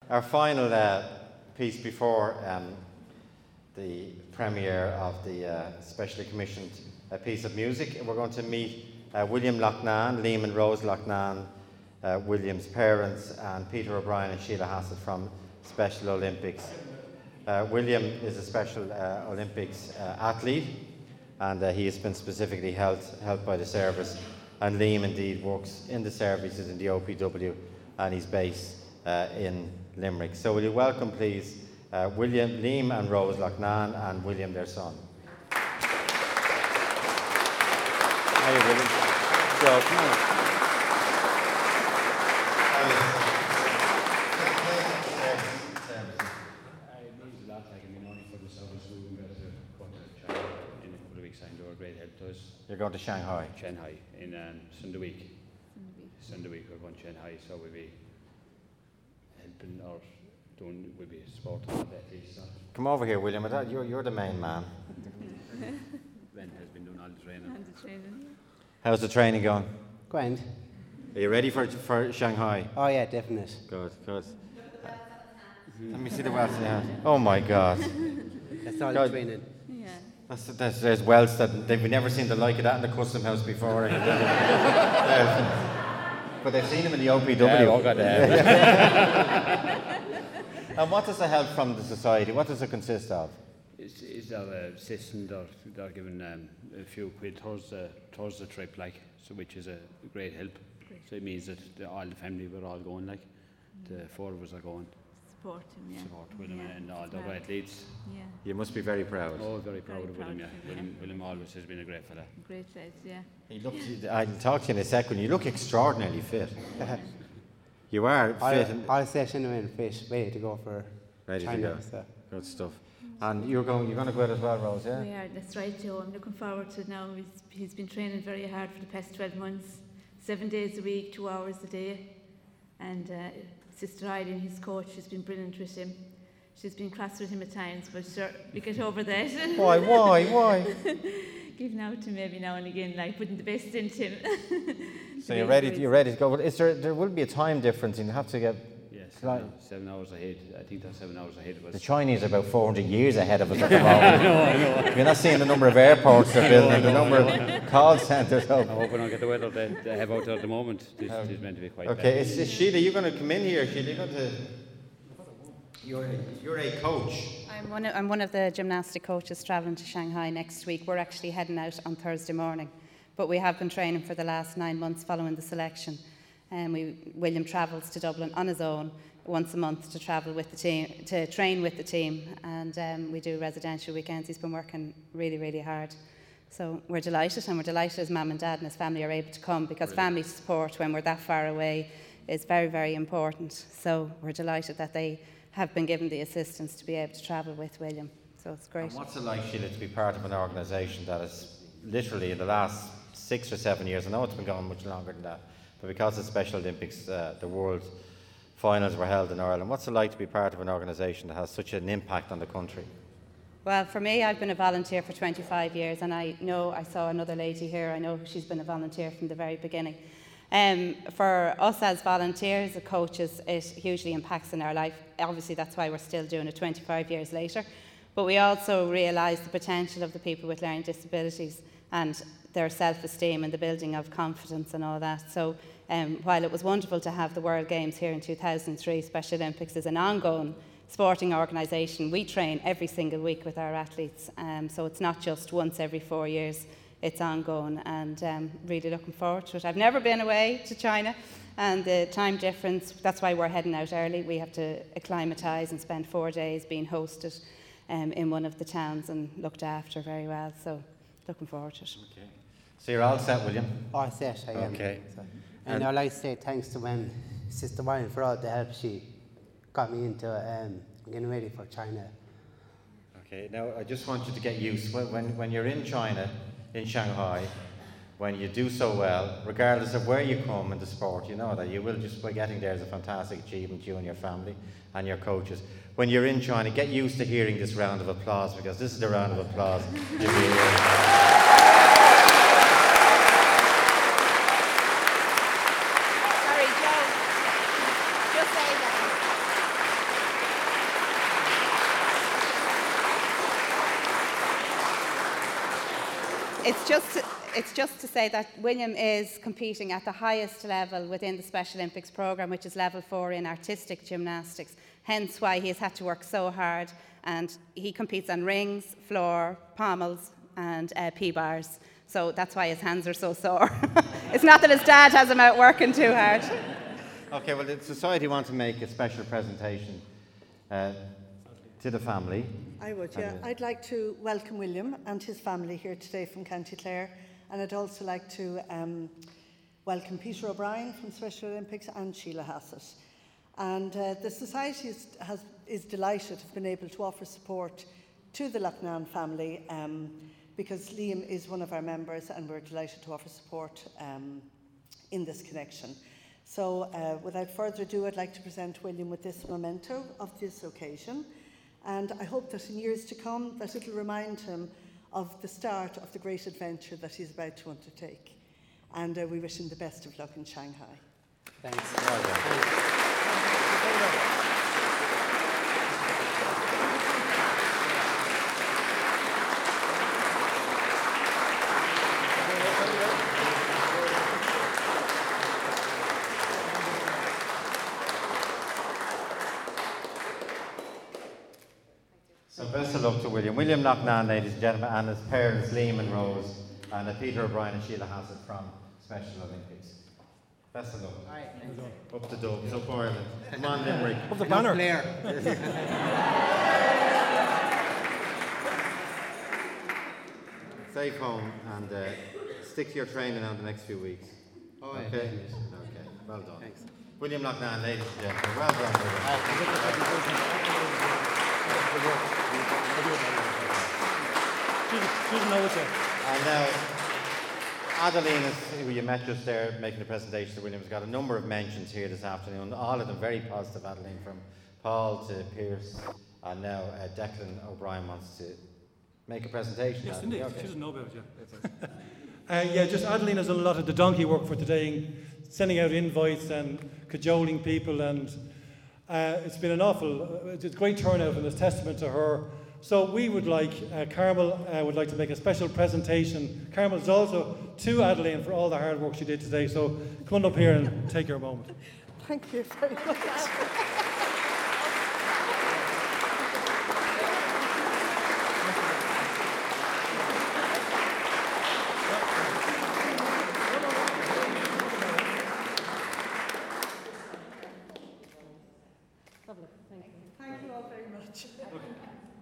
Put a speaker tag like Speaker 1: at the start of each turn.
Speaker 1: our final piece before the premiere of the specially commissioned piece of music. We're going to meet William Loughnane, Liam and Rose Loughnane, William's parents, and Peter O'Brien and Sheila Hassett from Special Olympics. William is a Special Olympics athlete, and he has been specifically helped by the service. And Liam indeed works in the services in the OPW, and he's based in Limerick. So will you welcome, please, Liam and Rose Loughnane, and William, their son. How are you, William? Joe, come on.
Speaker 2: It means a lot. Like, I mean, only for the service we were going to go to China in a couple of weeks' time. They were a great help to us.
Speaker 1: You're going to Shanghai?
Speaker 2: Shanghai in Sunday week. Sunday week we're going to Shanghai, so we'll be helping or doing, we'll be supporting that piece. So.
Speaker 1: Come over here, William. You're the main man.
Speaker 2: Ben has been doing all the training.
Speaker 1: How's the training going?
Speaker 3: Grand.
Speaker 1: Are you ready for Shanghai?
Speaker 3: Oh yeah, definite.
Speaker 1: Good. Let me see the welts in your hand. Oh my God.
Speaker 3: That's all
Speaker 1: God.
Speaker 3: training.
Speaker 1: Yeah. There's welts that they've never seen the like of that in the custom house before. But they've seen them in the OPW.
Speaker 2: Yeah, all got that.
Speaker 1: And what does the help from the society, what does it consist of?
Speaker 2: It's our system. They're giving a few quid towards the trip, like, so which is a great help. So it means that all the family we're all going, like, the four of us are going.
Speaker 4: Support him, yeah.
Speaker 2: Support William and all the other athletes.
Speaker 4: Yeah.
Speaker 1: You must be very proud.
Speaker 2: Oh, very proud of William, yeah.
Speaker 4: Him,
Speaker 2: William always has been a great fella.
Speaker 4: Great lads, yeah.
Speaker 1: I'll talk to you in a second. You look extraordinarily fit. You are fit.
Speaker 3: I'll say genuine fit, ready to go for
Speaker 1: Ready
Speaker 3: China.
Speaker 1: to go.
Speaker 3: So.
Speaker 1: Good stuff. And you're going to go out as well, Rose, yeah?
Speaker 4: We are, that's right, Joe. I'm looking forward to it now. He's been training very hard for the past 12 months, 7 days a week, 2 hours a day. And Sister Eileen, his coach, has been brilliant with him. She's been cross with him at times, but sure, we get over that.
Speaker 1: Why?
Speaker 4: Giving out to him every now and again, like putting the best into him.
Speaker 1: So you're ready to go. Well, there will be a time difference, and you have to get...
Speaker 2: Yes, 7 hours ahead. I think they're 7 hours ahead of us.
Speaker 1: The Chinese are about 400 years ahead of us at the moment. I know. You're not seeing the number of airports they're building, the number of call centres.
Speaker 2: I hope we don't get the weather they have out there at the moment. This is meant to be quite bad.
Speaker 1: Okay, is Sheila, you're going to come in here, Sheila. You're a coach.
Speaker 5: I'm one of the gymnastic coaches travelling to Shanghai next week. We're actually heading out on Thursday morning, but we have been training for the last 9 months following the selection. William travels to Dublin on his own once a month to travel with the team, to train with the team, and we do residential weekends. He's been working really, really hard. So we're delighted, and we're delighted as Mum and Dad and his family are able to come, because family support when we're that far away is very, very important. So we're delighted that they have been given the assistance to be able to travel with William. So it's great.
Speaker 1: And what's it like, Sheila, to be part of an organisation that is literally in the last 6 or 7 years, I know it's been going much longer than that, but because of Special Olympics, the World Finals were held in Ireland. What's it like to be part of an organisation that has such an impact on the country?
Speaker 5: Well, for me, I've been a volunteer for 25 years, and I saw another lady here. I know she's been a volunteer from the very beginning. For us as volunteers, as coaches, it hugely impacts in our life. Obviously, that's why we're still doing it 25 years later. But we also realise the potential of the people with learning disabilities and their self-esteem and the building of confidence and all that. So while it was wonderful to have the World Games here in 2003, Special Olympics is an ongoing sporting organisation. We train every single week with our athletes, so it's not just once every 4 years. It's ongoing, and really looking forward to it. I've never been away to China, and the time difference, that's why we're heading out early. We have to acclimatise and spend 4 days being hosted in one of the towns and looked after very well, so looking forward to it.
Speaker 1: Okay. So you're all set, William?
Speaker 3: All set, I am.
Speaker 1: Okay.
Speaker 3: So, and I'd like to say thanks to Sister Marion for all the help she got me into getting ready for China.
Speaker 1: Okay, now I just want you to get used, when you're in China, in Shanghai, when you do so well, regardless of where you come in the sport, you know that you will just, by getting there is a fantastic achievement, you and your family and your coaches. When you're in China, get used to hearing this round of applause, because this is the round of applause you'll be hearing.
Speaker 5: it's just to say that William is competing at the highest level within the Special Olympics programme, which is level 4 in artistic gymnastics, hence why he has had to work so hard. And he competes on rings, floor, pommels and P-bars. So that's why his hands are so sore. It's not that his dad has him out working too hard.
Speaker 1: Okay, well, the society want to make a special presentation to the family.
Speaker 6: I would, yeah. I'd like to welcome William and his family here today from County Clare, and I'd also like to welcome Peter O'Brien from Special Olympics and Sheila Hassett. And the society is delighted to have been able to offer support to the Loughnane family because Liam is one of our members, and we're delighted to offer support in this connection. So without further ado, I'd like to present William with this memento of this occasion. And I hope that in years to come that it'll remind him of the start of the great adventure that he's about to undertake. And we wish him the best of luck in Shanghai.
Speaker 3: Thanks.
Speaker 1: Well done. So best of luck to William. William Loughnane, ladies and gentlemen, and his parents, Liam and Rose, and Peter O'Brien and Sheila Hassett from Special Olympics. Best of luck. Up the Dubs, up Ireland. Come on, Limerick.
Speaker 7: Up the banner.
Speaker 1: Safe home and stick to your training over the next few weeks.
Speaker 3: Oh,
Speaker 1: okay?
Speaker 3: yeah.
Speaker 1: Okay, well done.
Speaker 3: Thanks.
Speaker 1: William Loughnane, ladies and gentlemen. Well done, William. And now, Adeline, who you met just there making the presentation to William, has got a number of mentions here this afternoon, all of them very positive, Adeline, from Paul to Pierce, and now Declan O'Brien wants to make a presentation.
Speaker 7: Yes,
Speaker 1: Adeline.
Speaker 7: indeed.
Speaker 1: Okay.
Speaker 7: She doesn't know about it yet. Yeah, just Adeline has done a lot of the donkey work for today, sending out invites and cajoling people, and it's been it's a great turnout, and it's testament to her. So we would like, Carmel would like to make a special presentation. Carmel is also to Adeline for all the hard work she did today, so come on up here and take your moment.
Speaker 6: Thank you very much. Thank you all very much.